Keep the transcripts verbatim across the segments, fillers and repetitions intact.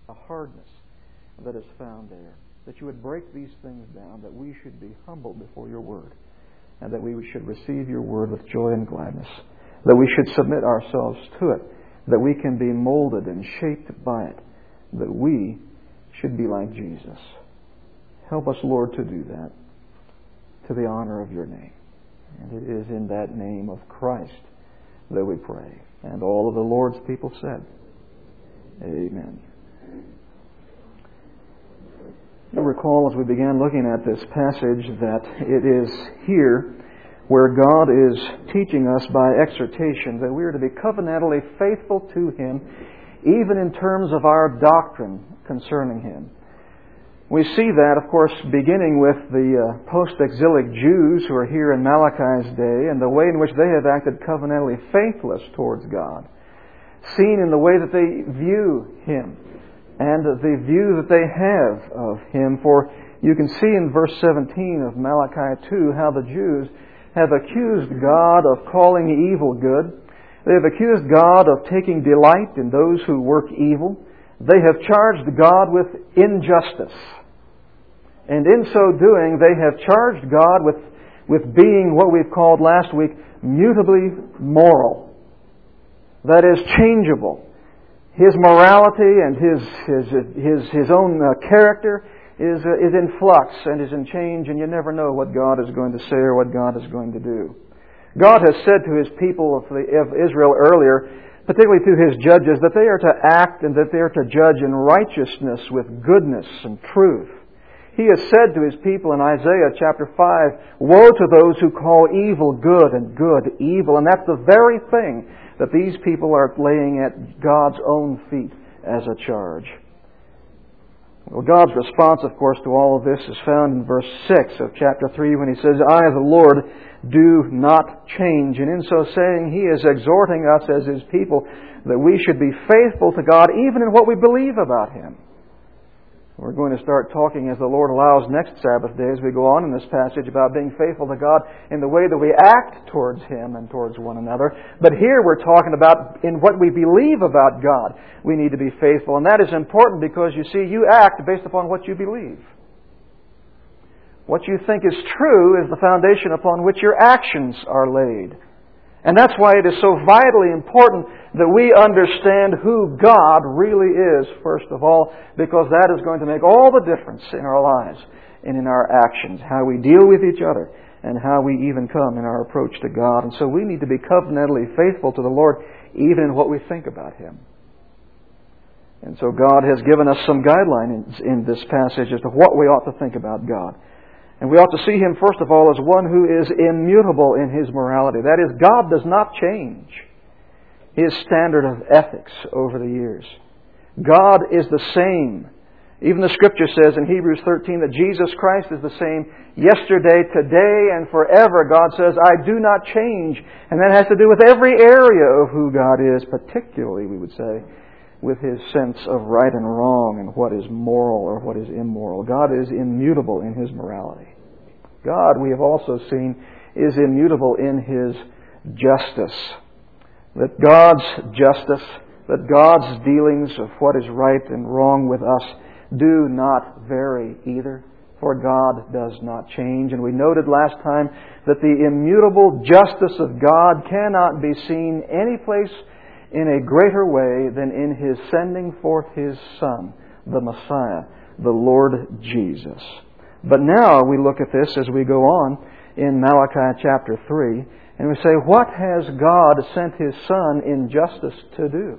the hardness that is found there. That you would break these things down, that we should be humble before your word, and that we should receive your word with joy and gladness, that we should submit ourselves to it, that we can be molded and shaped by it, that we should be like Jesus. Help us, Lord, to do that, to the honor of your name. And it is in that name of Christ that we pray. And all of the Lord's people said, Amen. You'll recall as we began looking at this passage that it is here where God is teaching us by exhortation that we are to be covenantally faithful to Him, even in terms of our doctrine concerning Him. We see that, of course, beginning with the uh, post-exilic Jews who are here in Malachi's day and the way in which they have acted covenantally faithless towards God, seen in the way that they view Him and the view that they have of Him. For you can see in verse seventeen of Malachi two how the Jews have accused God of calling evil good. They have accused God of taking delight in those who work evil. They have charged God with injustice. And in so doing, they have charged God with, with being what we've called last week, mutably moral. That is, changeable. His morality and his his his, his own uh, character is, uh, is in flux and is in change, and you never know what God is going to say or what God is going to do. God has said to His people of, the, of Israel earlier, particularly to His judges, that they are to act and that they are to judge in righteousness with goodness and truth. He has said to His people in Isaiah chapter five, woe to those who call evil good and good evil. And that's the very thing that these people are laying at God's own feet as a charge. Well, God's response, of course, to all of this is found in verse six of chapter three when He says, I, the Lord, do not change. And in so saying, He is exhorting us as His people that we should be faithful to God even in what we believe about Him. We're going to start talking, as the Lord allows, next Sabbath day as we go on in this passage about being faithful to God in the way that we act towards Him and towards one another. But here we're talking about in what we believe about God. We need to be faithful. And that is important because, you see, you act based upon what you believe. What you think is true is the foundation upon which your actions are laid. And that's why it is so vitally important that we understand who God really is, first of all, because that is going to make all the difference in our lives and in our actions, how we deal with each other and how we even come in our approach to God. And so we need to be covenantally faithful to the Lord even in what we think about Him. And so God has given us some guidelines in this passage as to what we ought to think about God. And we ought to see Him, first of all, as one who is immutable in His morality. That is, God does not change His standard of ethics over the years. God is the same. Even the Scripture says in Hebrews thirteen that Jesus Christ is the same yesterday, today, and forever. God says, I do not change. And that has to do with every area of who God is, particularly, we would say, with His sense of right and wrong and what is moral or what is immoral. God is immutable in His morality. God, we have also seen, is immutable in His justice. That God's justice, that God's dealings of what is right and wrong with us do not vary either, for God does not change. And we noted last time that the immutable justice of God cannot be seen any place in a greater way than in His sending forth His Son, the Messiah, the Lord Jesus. But now we look at this as we go on in Malachi chapter three, and we say, what has God sent His Son in justice to do?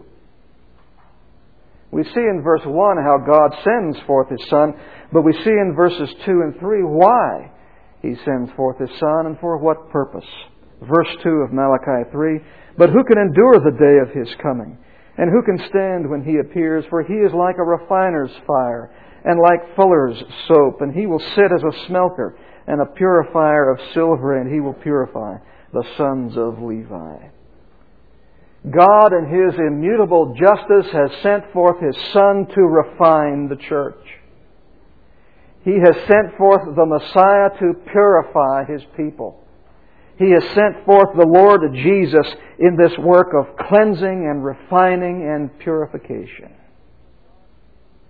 We see in verse one how God sends forth His Son, but we see in verses two and three why He sends forth His Son and for what purpose. Verse two of Malachi three, but who can endure the day of His coming? And who can stand when He appears? For He is like a refiner's fire, and like fuller's soap, and He will sit as a smelter, and a purifier of silver, and He will purify the sons of Levi. God in His immutable justice has sent forth His Son to refine the church. He has sent forth the Messiah to purify His people. He has sent forth the Lord Jesus in this work of cleansing and refining and purification.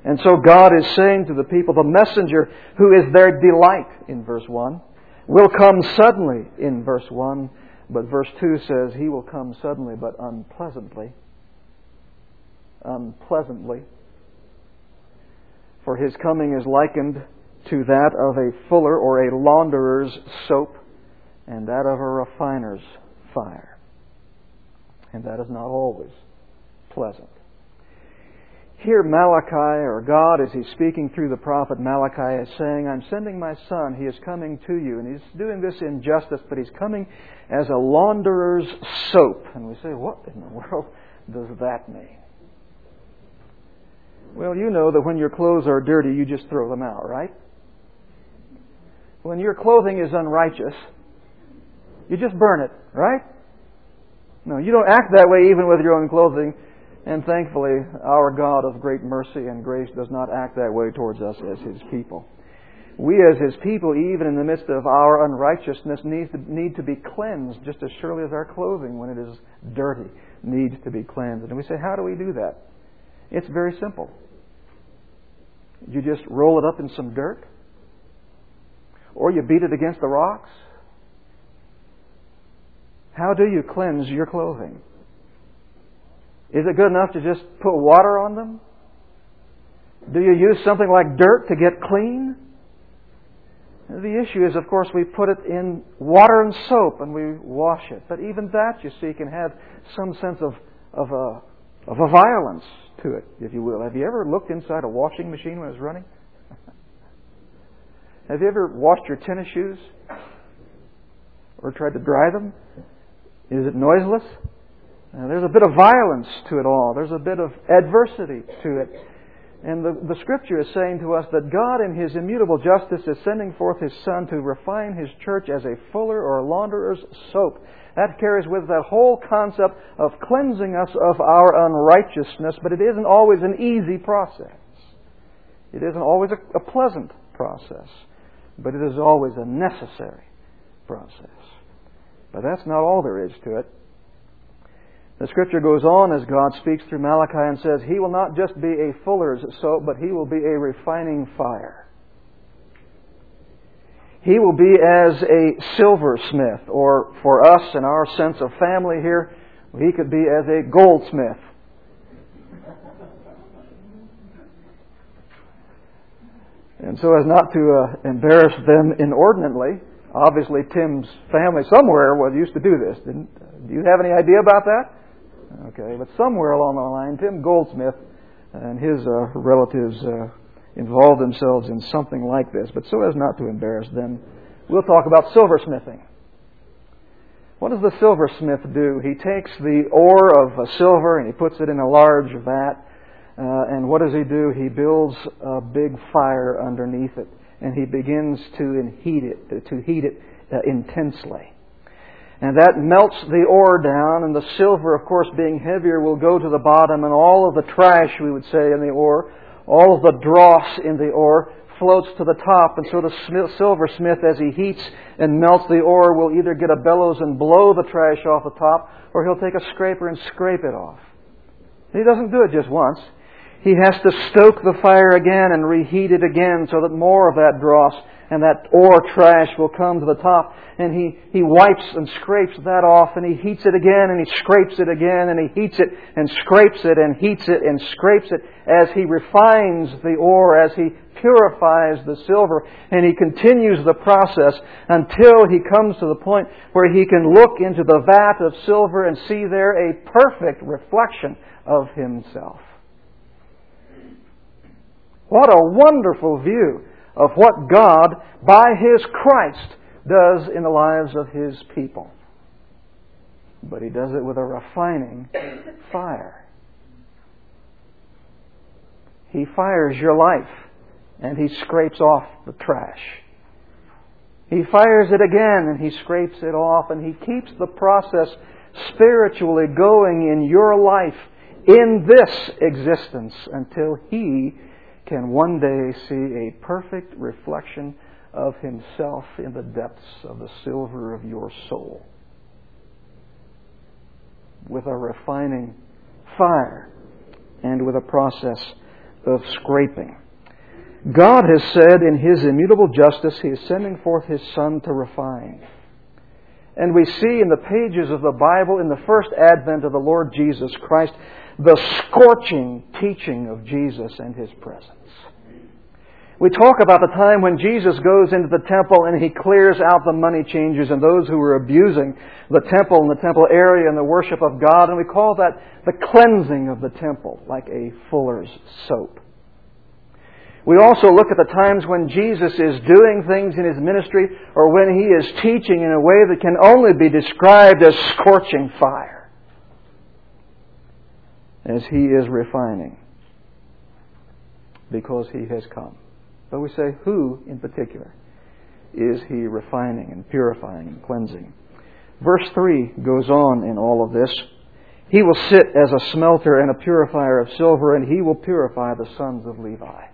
And so God is saying to the people, the messenger who is their delight in verse one will come suddenly in verse one. But verse two says He will come suddenly but unpleasantly. Unpleasantly. For His coming is likened to that of a fuller or a launderer's soap, and that of a refiner's fire. And that is not always pleasant. Here Malachi, or God, as He's speaking through the prophet Malachi, is saying, I'm sending my Son. He is coming to you. And He's doing this in justice, but He's coming as a launderer's soap. And we say, what in the world does that mean? Well, you know that when your clothes are dirty, you just throw them out, right? When your clothing is unrighteous, you just burn it, right? No, you don't act that way even with your own clothing. And thankfully, our God of great mercy and grace does not act that way towards us as His people. We as His people, even in the midst of our unrighteousness, need to, need to be cleansed just as surely as our clothing, when it is dirty, needs to be cleansed. And we say, how do we do that? It's very simple. You just roll it up in some dirt, or you beat it against the rocks. How do you cleanse your clothing? Is it good enough to just put water on them? Do you use something like dirt to get clean? The issue is, of course, we put it in water and soap and we wash it. But even that, you see, can have some sense of, of, a, of a violence to it, if you will. Have you ever looked inside a washing machine when it's running? Have you ever washed your tennis shoes? Or tried to dry them? Is it noiseless? Uh, there's a bit of violence to it all. There's a bit of adversity to it. And the, the Scripture is saying to us that God in His immutable justice is sending forth His Son to refine His church as a fuller or a launderer's soap. That carries with that whole concept of cleansing us of our unrighteousness, but it isn't always an easy process. It isn't always a, a pleasant process, but it is always a necessary process. But that's not all there is to it. The Scripture goes on as God speaks through Malachi and says, He will not just be a fuller's soap, but He will be a refining fire. He will be as a silversmith, or for us in our sense of family here, He could be as a goldsmith. And so as not to uh, embarrass them inordinately, obviously Tim's family somewhere was used to do this. Didn't, do you have any idea about that? Okay, but somewhere along the line, Tim Goldsmith and his uh, relatives uh, involved themselves in something like this. But so as not to embarrass them, we'll talk about silversmithing. What does the silversmith do? He takes the ore of uh, silver and he puts it in a large vat. Uh, and what does he do? He builds a big fire underneath it. And he begins to heat it, to heat it uh, intensely. And that melts the ore down, and the silver, of course, being heavier, will go to the bottom, and all of the trash, we would say, in the ore, all of the dross in the ore, floats to the top. And so the silversmith, as he heats and melts the ore, will either get a bellows and blow the trash off the top, or he'll take a scraper and scrape it off. He doesn't do it just once. He has to stoke the fire again and reheat it again so that more of that dross and that ore trash will come to the top. And he, he wipes and scrapes that off, and he heats it again and he scrapes it again, and he heats it and scrapes it and heats it and scrapes it as he refines the ore, as he purifies the silver. And he continues the process until he comes to the point where he can look into the vat of silver and see there a perfect reflection of himself. What a wonderful view of what God, by His Christ, does in the lives of His people. But He does it with a refining fire. He fires your life and He scrapes off the trash. He fires it again and He scrapes it off, and He keeps the process spiritually going in your life in this existence until He can one day see a perfect reflection of Himself in the depths of the silver of your soul, with a refining fire and with a process of scraping. God has said in His immutable justice He is sending forth His Son to refine. And we see in the pages of the Bible, in the first advent of the Lord Jesus Christ, the scorching teaching of Jesus and His presence. We talk about the time when Jesus goes into the temple and He clears out the money changers and those who were abusing the temple and the temple area and the worship of God. And we call that the cleansing of the temple, like a fuller's soap. We also look at the times when Jesus is doing things in His ministry or when He is teaching in a way that can only be described as scorching fire, as He is refining, because He has come. But we say, who in particular is He refining and purifying and cleansing? Verse three goes on in all of this. He will sit as a smelter and a purifier of silver, and He will purify the sons of Levi.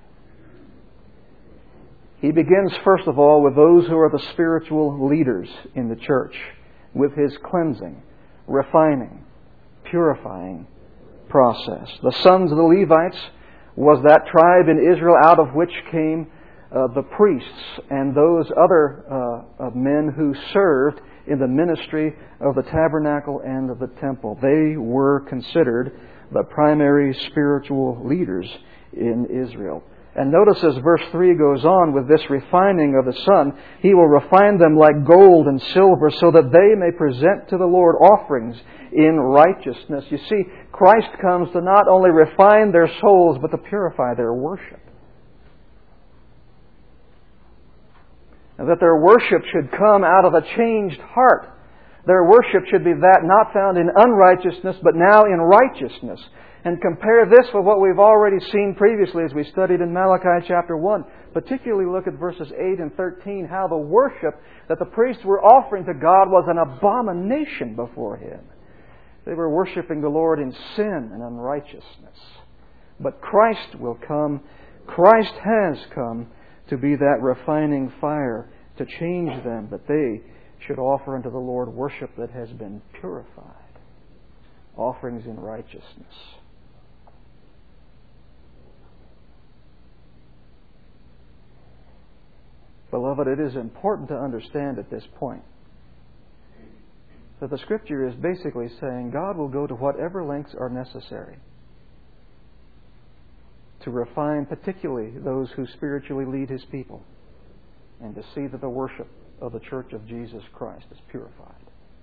He begins, first of all, with those who are the spiritual leaders in the church, with His cleansing, refining, purifying process. The sons of the Levites was that tribe in Israel out of which came uh, the priests and those other uh, uh, men who served in the ministry of the tabernacle and of the temple. They were considered the primary spiritual leaders in Israel. And notice as verse three goes on with this refining of the Son, He will refine them like gold and silver so that they may present to the Lord offerings in righteousness. You see, Christ comes to not only refine their souls, but to purify their worship. And that their worship should come out of a changed heart. Their worship should be that not found in unrighteousness, but now in righteousness. And compare this with what we've already seen previously as we studied in Malachi chapter one. Particularly look at verses eight and thirteen, how the worship that the priests were offering to God was an abomination before Him. They were worshiping the Lord in sin and unrighteousness. But Christ will come, Christ has come to be that refining fire to change them, that they should offer unto the Lord worship that has been purified, offerings in righteousness. Beloved, it is important to understand at this point that the Scripture is basically saying God will go to whatever lengths are necessary to refine particularly those who spiritually lead His people and to see that the worship of the Church of Jesus Christ is purified.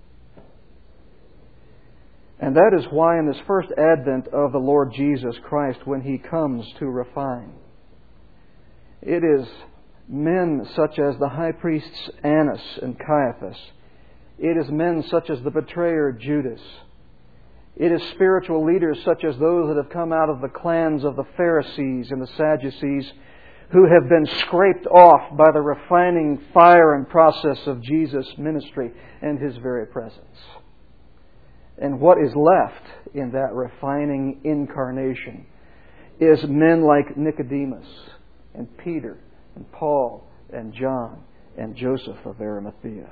And that is why in this first advent of the Lord Jesus Christ, when He comes to refine, it is men such as the high priests Annas and Caiaphas. It is men such as the betrayer Judas. It is spiritual leaders such as those that have come out of the clans of the Pharisees and the Sadducees, who have been scraped off by the refining fire and process of Jesus' ministry and His very presence. And what is left in that refining incarnation is men like Nicodemus and Peter and Paul and John and Joseph of Arimathea.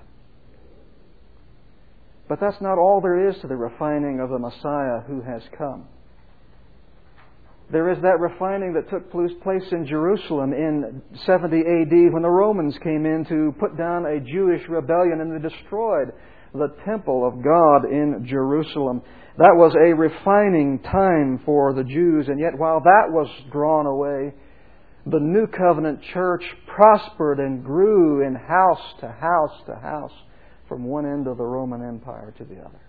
But that's not all there is to the refining of the Messiah who has come. There is that refining that took place in Jerusalem in seventy A D when the Romans came in to put down a Jewish rebellion and they destroyed the temple of God in Jerusalem. That was a refining time for the Jews, and yet while that was drawn away, the New Covenant church prospered and grew in house to house to house from one end of the Roman Empire to the other.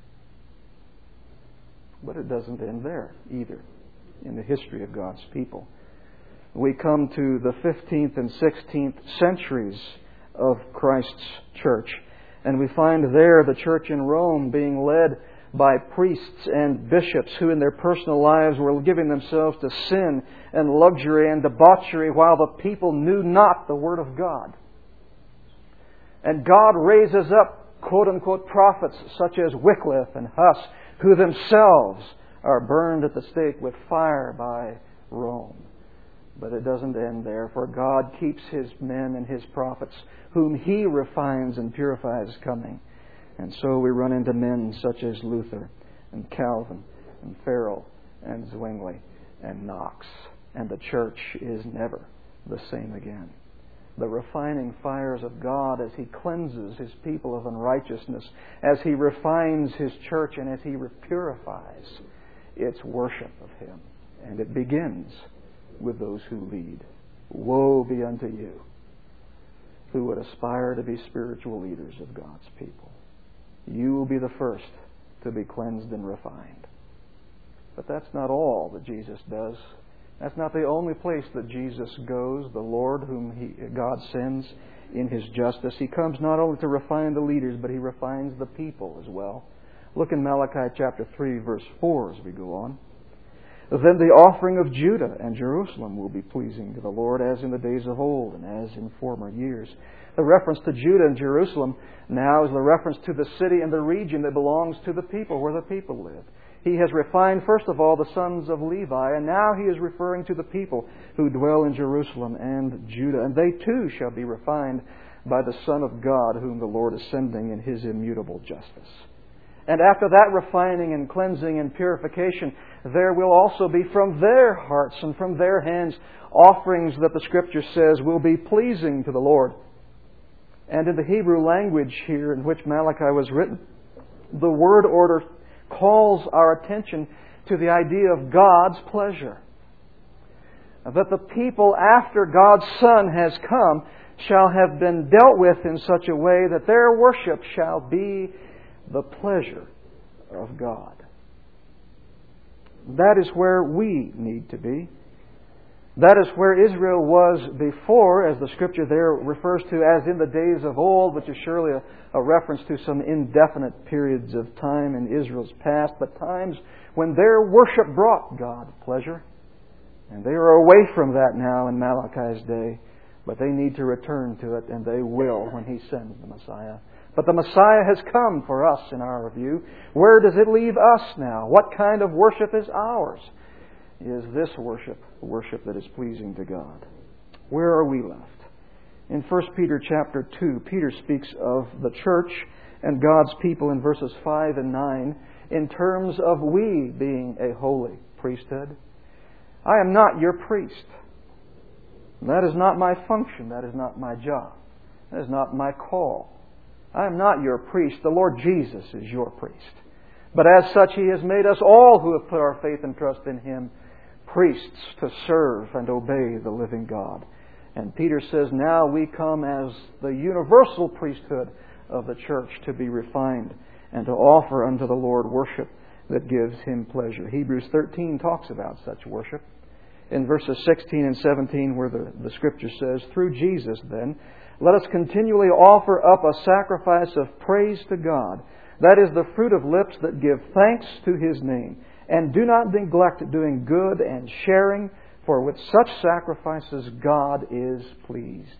But it doesn't end there either in the history of God's people. We come to the fifteenth and sixteenth centuries of Christ's church, and we find there the church in Rome being led by priests and bishops who in their personal lives were giving themselves to sin and luxury and debauchery while the people knew not the Word of God. And God raises up quote-unquote prophets such as Wycliffe and Huss, who themselves are burned at the stake with fire by Rome. But it doesn't end there, for God keeps His men and His prophets, whom He refines and purifies, coming. And so we run into men such as Luther and Calvin and Farel and Zwingli and Knox and the church is never the same again. The refining fires of God as He cleanses His people of unrighteousness, as He refines His church, and as He purifies its worship of Him. And it begins with those who lead. Woe be unto you who would aspire to be spiritual leaders of God's people. You will be the first to be cleansed and refined. But that's not all that Jesus does. That's not the only place that Jesus goes, the Lord whom he, God sends in His justice. He comes not only to refine the leaders, but He refines the people as well. Look in Malachi chapter three, verse four as we go on. Then the offering of Judah and Jerusalem will be pleasing to the Lord, as in the days of old and as in former years. The reference to Judah and Jerusalem now is the reference to the city and the region that belongs to the people, where the people live. He has refined, first of all, the sons of Levi, and now He is referring to the people who dwell in Jerusalem and Judah. And they too shall be refined by the Son of God, whom the Lord is sending in His immutable justice. And after that refining and cleansing and purification, there will also be from their hearts and from their hands offerings that the Scripture says will be pleasing to the Lord. And in the Hebrew language here in which Malachi was written, the word order calls our attention to the idea of God's pleasure. That the people, after God's Son has come, shall have been dealt with in such a way that their worship shall be the pleasure of God. That is where we need to be. That is where Israel was before, as the Scripture there refers to as in the days of old, which is surely a, a reference to some indefinite periods of time in Israel's past, but times when their worship brought God pleasure. And they are away from that now in Malachi's day, but they need to return to it, and they will when He sends the Messiah. But the Messiah has come for us in our view. Where does it leave us now? What kind of worship is ours? Is this worship worship that is pleasing to God? Where are we left? In First Peter chapter two, Peter speaks of the church and God's people in verses five and nine in terms of we being a holy priesthood. I am not your priest. That is not my function. That is not my job. That is not my call. I am not your priest. The Lord Jesus is your priest. But as such, He has made us all who have put our faith and trust in Him priests to serve and obey the living God. And Peter says, now we come as the universal priesthood of the church to be refined and to offer unto the Lord worship that gives Him pleasure. Hebrews thirteen talks about such worship. In verses sixteen and seventeen, where the, the Scripture says, through Jesus, then, let us continually offer up a sacrifice of praise to God. That is the fruit of lips that give thanks to His name. And do not neglect doing good and sharing, for with such sacrifices God is pleased.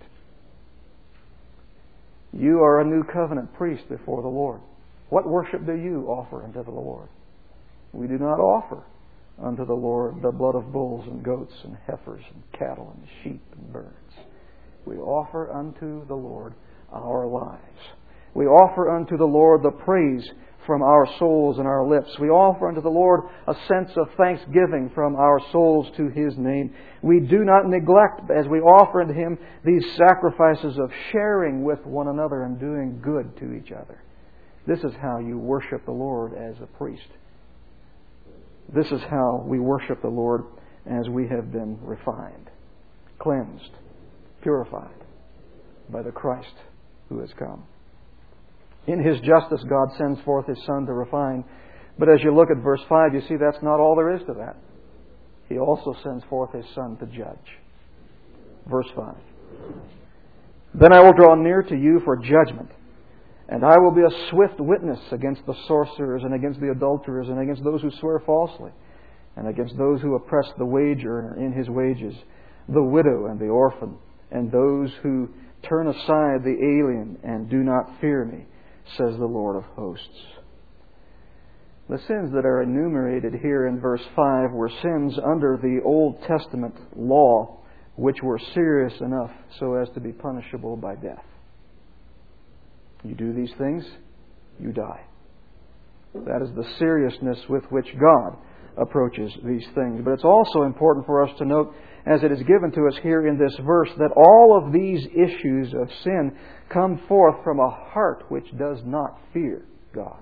You are a new covenant priest before the Lord. What worship do you offer unto the Lord? We do not offer unto the Lord the blood of bulls and goats and heifers and cattle and sheep and birds. We offer unto the Lord our lives. We offer unto the Lord the praise from our souls and our lips. We offer unto the Lord a sense of thanksgiving from our souls to His name. We do not neglect, as we offer unto Him, these sacrifices of sharing with one another and doing good to each other. This is how you worship the Lord as a priest. This is how we worship the Lord as we have been refined, cleansed, purified by the Christ who has come. In His justice, God sends forth His Son to refine. But as you look at verse five, you see that's not all there is to that. He also sends forth His Son to judge. Verse five. Then I will draw near to you for judgment, and I will be a swift witness against the sorcerers and against the adulterers and against those who swear falsely and against those who oppress the wage earner in his wages, the widow and the orphan, and those who turn aside the alien and do not fear me, says the Lord of hosts. The sins that are enumerated here in verse five were sins under the Old Testament law, which were serious enough so as to be punishable by death. You do these things, you die. That is the seriousness with which God approaches these things. But it's also important for us to note, as it is given to us here in this verse, that all of these issues of sin come forth from a heart which does not fear God.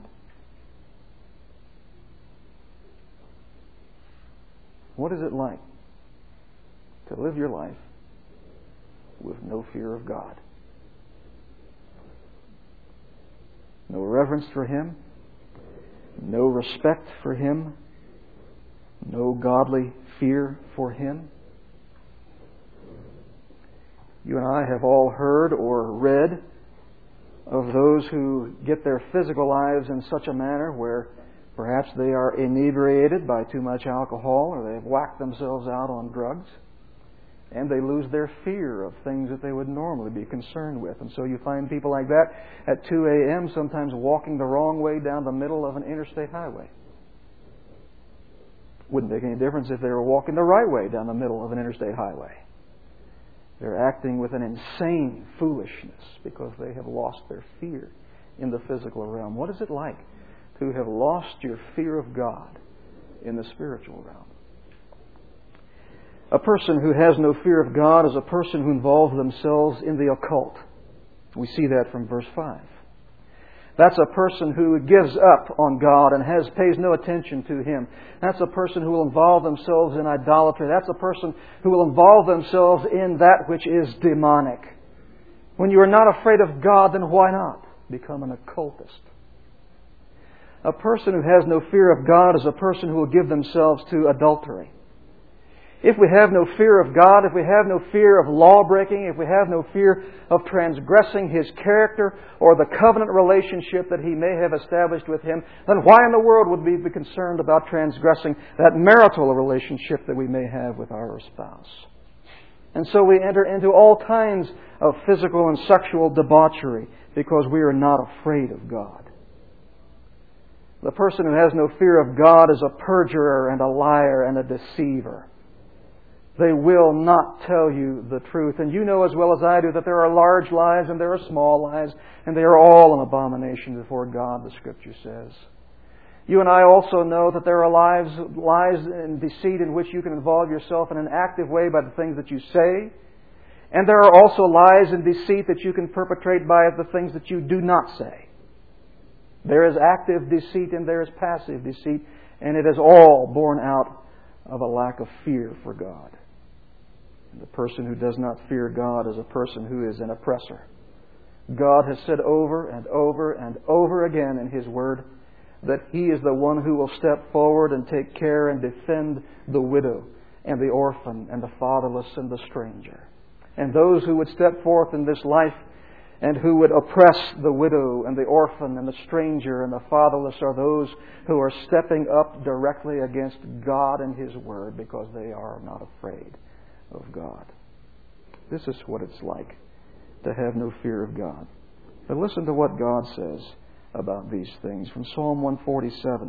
What is it like to live your life with no fear of God? No reverence for Him, no respect for Him, no godly fear for Him. You and I have all heard or read of those who get their physical lives in such a manner where perhaps they are inebriated by too much alcohol, or they've whacked themselves out on drugs, and they lose their fear of things that they would normally be concerned with. And so you find people like that at two a.m. sometimes walking the wrong way down the middle of an interstate highway. Wouldn't make any difference if they were walking the right way down the middle of an interstate highway. They're acting with an insane foolishness because they have lost their fear in the physical realm. What is it like to have lost your fear of God in the spiritual realm? A person who has no fear of God is a person who involves themselves in the occult. We see that from verse five. That's a person who gives up on God and has pays no attention to Him. That's a person who will involve themselves in idolatry. That's a person who will involve themselves in that which is demonic. When you are not afraid of God, then why not become an occultist? A person who has no fear of God is a person who will give themselves to adultery. If we have no fear of God, if we have no fear of law-breaking, if we have no fear of transgressing His character or the covenant relationship that He may have established with Him, then why in the world would we be concerned about transgressing that marital relationship that we may have with our spouse? And so we enter into all kinds of physical and sexual debauchery because we are not afraid of God. The person who has no fear of God is a perjurer and a liar and a deceiver. They will not tell you the truth. And you know as well as I do that there are large lies and there are small lies, and they are all an abomination before God, the Scripture says. You and I also know that there are lies, lies and deceit in which you can involve yourself in an active way by the things that you say. And there are also lies and deceit that you can perpetrate by the things that you do not say. There is active deceit and there is passive deceit, and it is all born out of a lack of fear for God. And the person who does not fear God is a person who is an oppressor. God has said over and over and over again in His Word that He is the one who will step forward and take care and defend the widow and the orphan and the fatherless and the stranger. And those who would step forth in this life and who would oppress the widow and the orphan and the stranger and the fatherless are those who are stepping up directly against God and His Word because they are not afraid of God. This is what it's like to have no fear of God. But listen to what God says about these things from Psalm one forty-seven.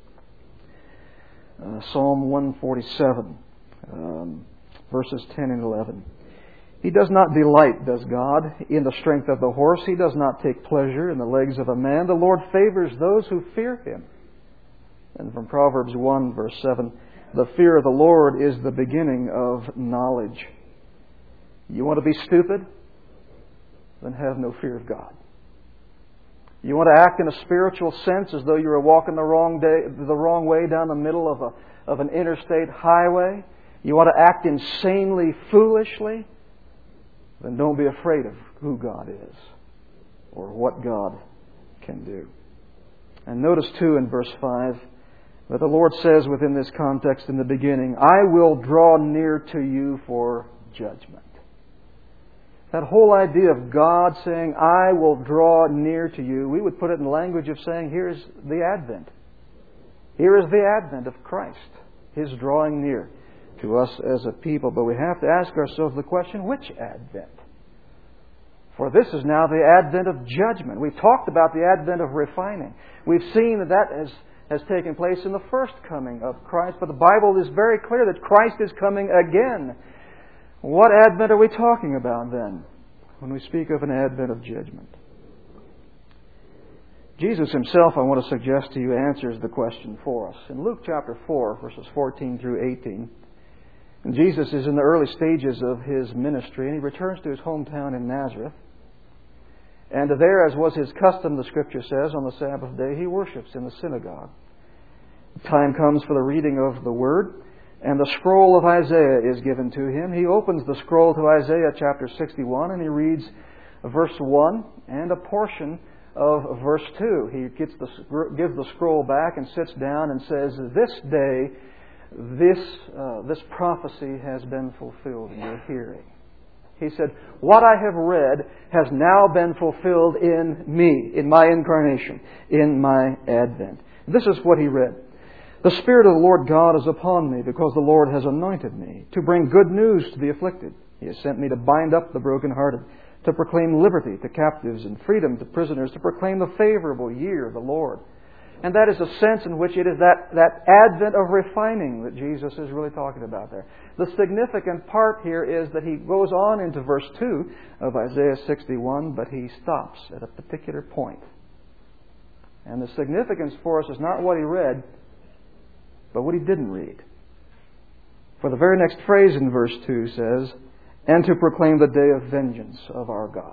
Uh, Psalm one forty-seven, um, verses ten and eleven. He does not delight, does God, in the strength of the horse. He does not take pleasure in the legs of a man. The Lord favors those who fear Him. And from Proverbs one, verse seven, the fear of the Lord is the beginning of knowledge. You want to be stupid? Then have no fear of God. You want to act in a spiritual sense as though you were walking the wrong day, the wrong way down the middle of a of an interstate highway? You want to act insanely foolishly? Then don't be afraid of who God is or what God can do. And notice too in verse five that the Lord says within this context in the beginning, I will draw near to you for judgment. That whole idea of God saying, I will draw near to you, we would put it in language of saying, here's the Advent. Here is the Advent of Christ, His drawing near to us as a people. But we have to ask ourselves the question, which Advent? For this is now the Advent of judgment. We've talked about the Advent of refining. We've seen that that has, has taken place in the first coming of Christ. But the Bible is very clear that Christ is coming again. What Advent are we talking about then when we speak of an Advent of judgment? Jesus himself, I want to suggest to you, answers the question for us. In Luke chapter four, verses fourteen through eighteen, and Jesus is in the early stages of his ministry, and he returns to his hometown in Nazareth. And there, as was his custom, the Scripture says, on the Sabbath day, he worships in the synagogue. Time comes for the reading of the Word, and the scroll of Isaiah is given to him. He opens the scroll to Isaiah chapter sixty-one, and he reads verse one and a portion of verse two. He gets the, gives the scroll back and sits down and says, "This day, this, uh, this prophecy has been fulfilled in your hearing." He said, "What I have read has now been fulfilled in me, in my incarnation, in my advent." This is what he read. "The Spirit of the Lord God is upon me, because the Lord has anointed me to bring good news to the afflicted. He has sent me to bind up the brokenhearted, to proclaim liberty to captives and freedom to prisoners, to proclaim the favorable year of the Lord." And that is a sense in which it is that, that advent of refining that Jesus is really talking about there. The significant part here is that he goes on into verse two of Isaiah sixty-one, but he stops at a particular point. And the significance for us is not what he read, but what he didn't read. For the very next phrase in verse two says, "And to proclaim the day of vengeance of our God."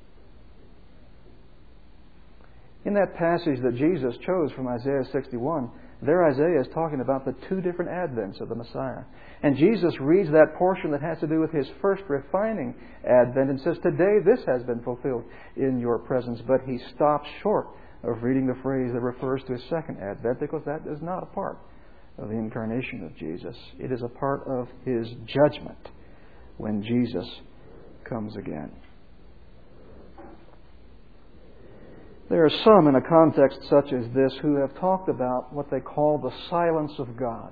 In that passage that Jesus chose from Isaiah sixty-one, there Isaiah is talking about the two different advents of the Messiah. And Jesus reads that portion that has to do with his first refining advent and says, "Today this has been fulfilled in your presence." But he stops short of reading the phrase that refers to his second advent, because that is not a part of the incarnation of Jesus. It is a part of his judgment when Jesus comes again. There are some in a context such as this who have talked about what they call the silence of God.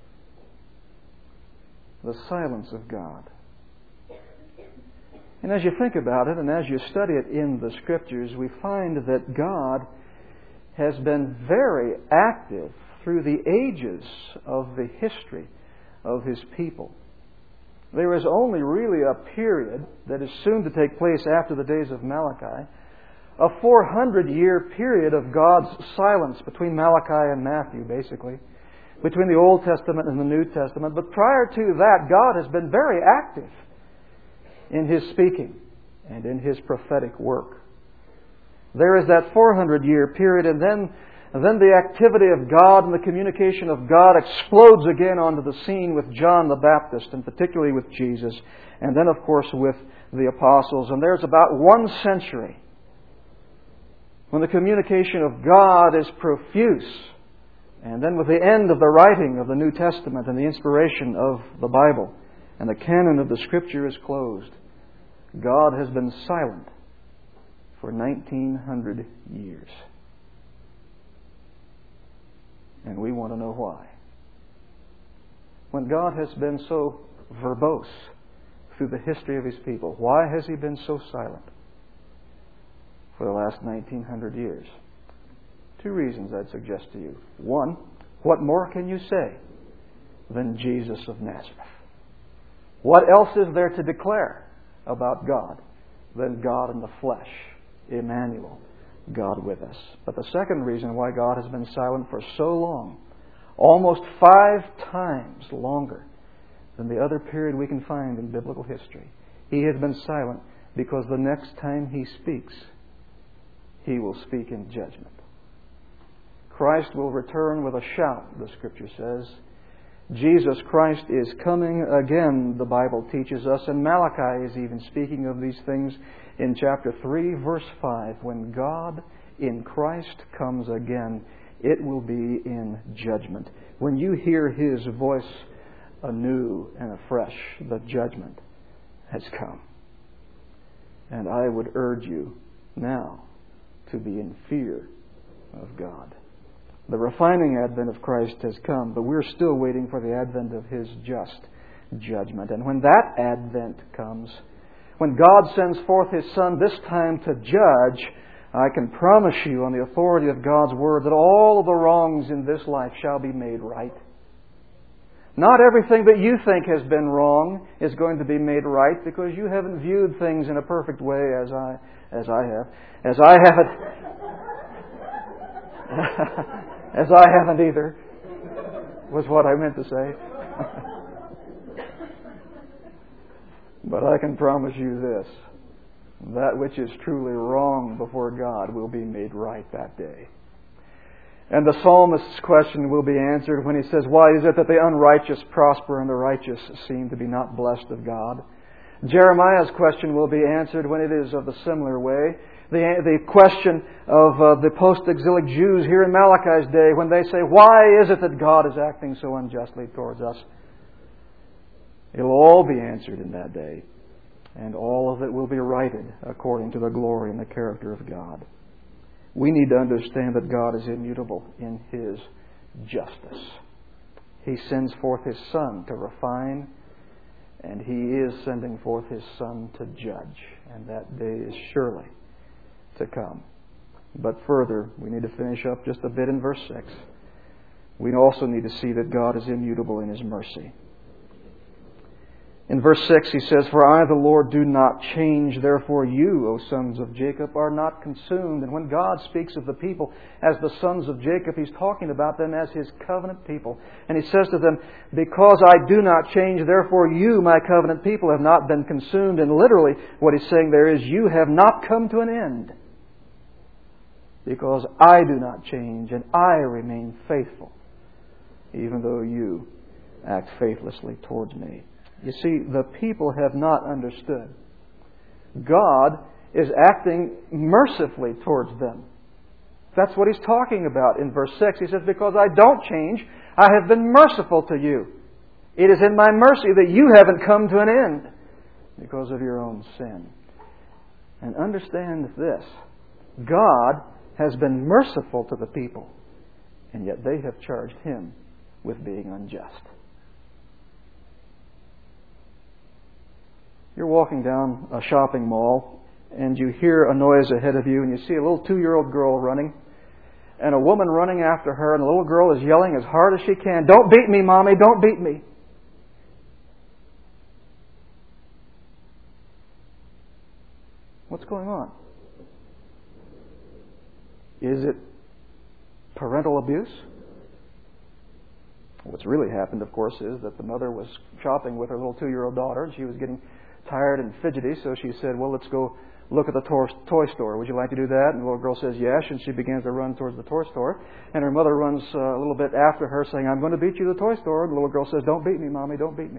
The silence of God. And as you think about it, and as you study it in the Scriptures, we find that God has been very active through the ages of the history of His people. There is only really a period that is soon to take place after the days of Malachi, a four hundred year period of God's silence between Malachi and Matthew, basically, between the Old Testament and the New Testament. But prior to that, God has been very active in His speaking and in His prophetic work. There is that four hundred year period, and then, and then the activity of God and the communication of God explodes again onto the scene with John the Baptist, and particularly with Jesus, and then, of course, with the apostles. And there's about one century when the communication of God is profuse. And then with the end of the writing of the New Testament and the inspiration of the Bible and the canon of the Scripture is closed, God has been silent for nineteen hundred years. And we want to know why. When God has been so verbose through the history of His people, why has He been so silent for the last nineteen hundred years? Two reasons I'd suggest to you. One, what more can you say than Jesus of Nazareth? What else is there to declare about God than God in the flesh, Emmanuel, God with us? But the second reason why God has been silent for so long, almost five times longer than the other period we can find in biblical history, He has been silent because the next time He speaks, He will speak in judgment. Christ will return with a shout, the Scripture says. Jesus Christ is coming again, the Bible teaches us, and Malachi is even speaking of these things in chapter three, verse five. When God in Christ comes again, it will be in judgment. When you hear His voice anew and afresh, the judgment has come. And I would urge you now to be in fear of God. The refining advent of Christ has come, but we're still waiting for the advent of His just judgment. And when that advent comes, when God sends forth His Son, this time to judge, I can promise you on the authority of God's Word that all of the wrongs in this life shall be made right. Not everything that you think has been wrong is going to be made right, because you haven't viewed things in a perfect way as I as I have. As I have it. As I haven't either, was what I meant to say. But I can promise you this. That which is truly wrong before God will be made right that day. And the psalmist's question will be answered when he says, why is it that the unrighteous prosper and the righteous seem to be not blessed of God? Jeremiah's question will be answered when it is of the similar way. The, the question of uh, the post-exilic Jews here in Malachi's day when they say, why is it that God is acting so unjustly towards us? It'll all be answered in that day. And all of it will be righted according to the glory and the character of God. We need to understand that God is immutable in His justice. He sends forth His Son to refine, and He is sending forth His Son to judge. And that day is surely to come. But further, we need to finish up just a bit in verse six. We also need to see that God is immutable in His mercy. In verse six he says, for I, the Lord, do not change, therefore you, O sons of Jacob, are not consumed. And when God speaks of the people as the sons of Jacob, He's talking about them as His covenant people. And He says to them, because I do not change, therefore you, my covenant people, have not been consumed. And literally what He's saying there is, you have not come to an end. Because I do not change and I remain faithful, even though you act faithlessly towards me. You see, the people have not understood. God is acting mercifully towards them. That's what He's talking about in verse six. He says, because I don't change, I have been merciful to you. It is in my mercy that you haven't come to an end because of your own sin. And understand this. God has been merciful to the people, and yet they have charged Him with being unjust. You're walking down a shopping mall and you hear a noise ahead of you and you see a little two-year-old girl running and a woman running after her, and the little girl is yelling as hard as she can, don't beat me, Mommy, don't beat me. What's going on? Is it parental abuse? What's really happened, of course, is that the mother was shopping with her little two-year-old daughter and she was getting tired and fidgety, so she said, well, let's go look at the toy store. Would you like to do that? And the little girl says yes, and she begins to run towards the toy store. And her mother runs uh, a little bit after her, saying, I'm going to beat you to the toy store. And the little girl says, don't beat me, Mommy, don't beat me.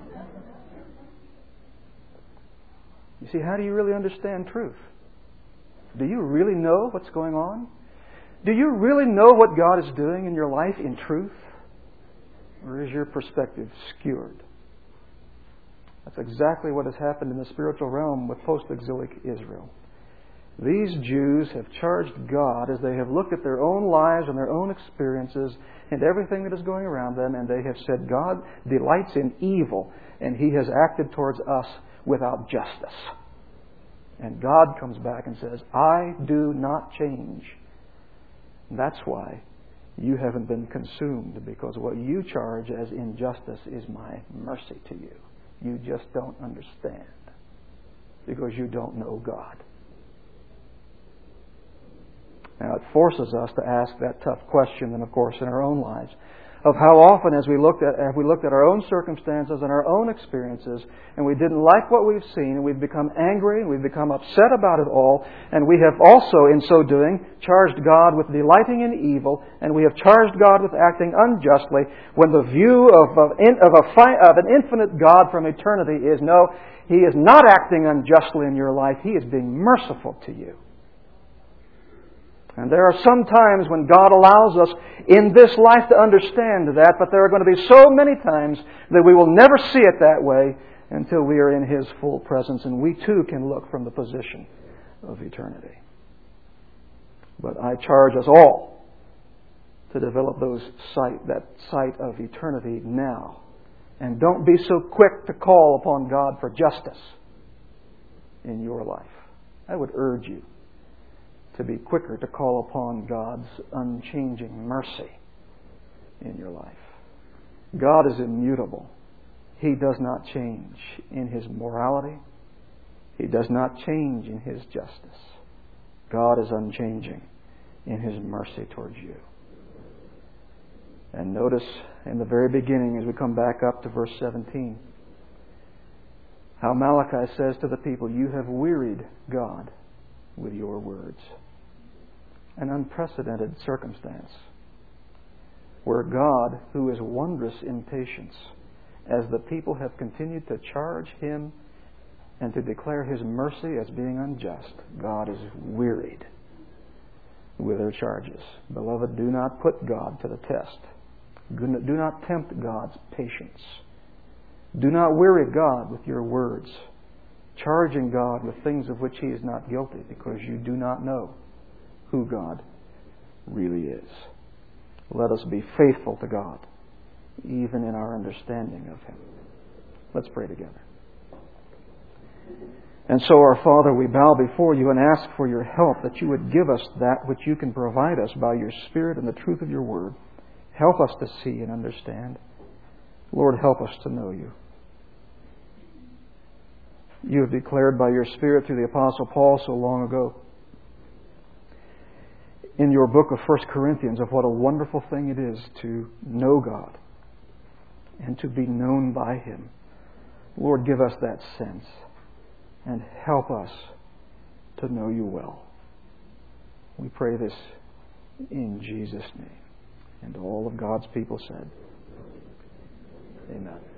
You see, how do you really understand truth? Do you really know what's going on? Do you really know what God is doing in your life in truth? Or is your perspective skewered? That's exactly what has happened in the spiritual realm with post-exilic Israel. These Jews have charged God as they have looked at their own lives and their own experiences and everything that is going around them, and they have said, God delights in evil, and He has acted towards us without justice. And God comes back and says, I do not change. And that's why you haven't been consumed, because what you charge as injustice is my mercy to you. You just don't understand because you don't know God. Now, it forces us to ask that tough question, and of course, in our own lives, of how often, as we looked at, have we looked at our own circumstances and our own experiences, and we didn't like what we've seen, and we've become angry, and we've become upset about it all, and we have also, in so doing, charged God with delighting in evil, and we have charged God with acting unjustly, when the view of, of, of, a, of an infinite God from eternity is, no, He is not acting unjustly in your life, He is being merciful to you. And there are some times when God allows us in this life to understand that, but there are going to be so many times that we will never see it that way until we are in His full presence, and we too can look from the position of eternity. But I charge us all to develop those sight, that sight of eternity now. And don't be so quick to call upon God for justice in your life. I would urge you to be quicker to call upon God's unchanging mercy in your life. God is immutable. He does not change in His morality. He does not change in His justice. God is unchanging in His mercy towards you. And notice in the very beginning, as we come back up to verse seventeen, how Malachi says to the people, "You have wearied God with your words." An unprecedented circumstance where God, who is wondrous in patience, as the people have continued to charge Him and to declare His mercy as being unjust, God is wearied with their charges. Beloved, do not put God to the test. Do not tempt God's patience. Do not weary God with your words, charging God with things of which He is not guilty, because you do not know who God really is. Let us be faithful to God, even in our understanding of Him. Let's pray together. And so, our Father, we bow before You and ask for Your help, that You would give us that which You can provide us by Your Spirit and the truth of Your Word. Help us to see and understand. Lord, help us to know You. You have declared by Your Spirit through the Apostle Paul so long ago in your book of First Corinthians of what a wonderful thing it is to know God and to be known by Him. Lord, give us that sense and help us to know You well. We pray this in Jesus' name. And all of God's people said, Amen.